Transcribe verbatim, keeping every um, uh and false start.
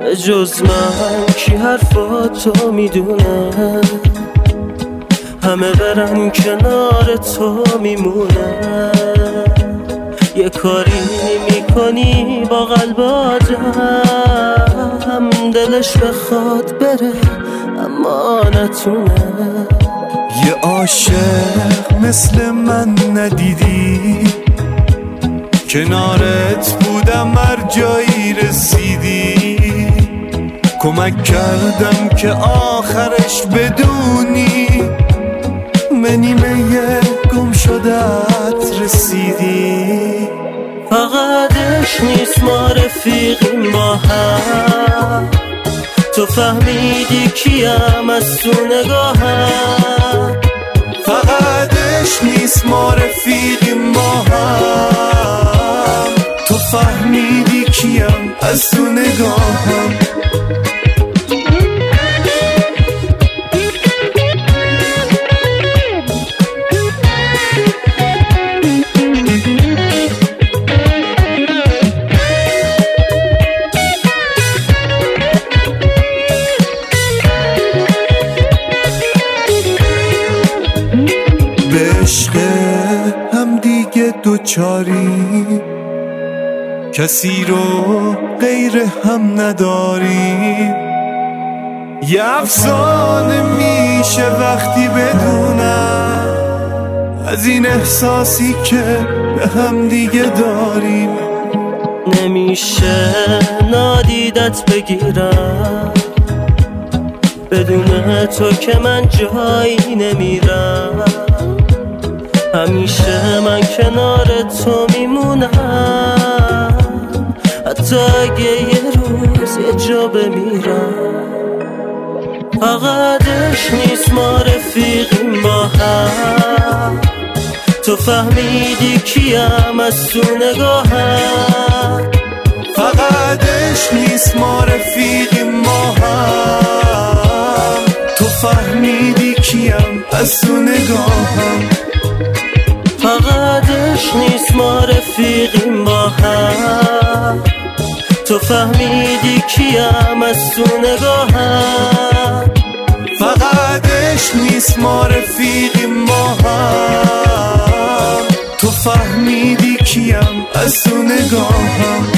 به جز من کی حرفاتو میدونه؟ همه برن کنار تو میمونه. یه کاری میکنی با قلب آدم دلش بخواد بره اما نتونه. یه عاشق مثل من ندیدی، کنارت بودم هر جایی رسیدی. کمک کردم که آخرش بدونی به نیمه گم شدت رسیدی. فقطش نیست ما رفیقیم با هم، تو فهمیدی کیم از تو نگاهم. فقطش نیست ما رفیقیم با هم، تو فهمیدی کیم از تو نگاهم. به عشق هم دیگه دوچاری، کسی رو غیر هم نداری. یه افسانه میشه وقتی بدونم از این احساسی که به هم دیگه داریم. نمیشه نادیدت بگیرم، بدون تو که من جایی نمیرم. همیشه من کنار تو میمونم، حتی اگه یه روز یه جا بمیرم. فقطش نیست ما رفیقیم با هم، تو فهمیدی کیم از تو نگاهم. فقطش نیست ما رفیقیم با هم، تو فهمیدی کیم از تو نگاهم. فقطش نیست ما رفیقیم با هم، تو فهمیدی کیم از تو نگاهم. فقطش نیست ما رفیقیم با هم، تو فهمیدی کیم از تو نگاهم.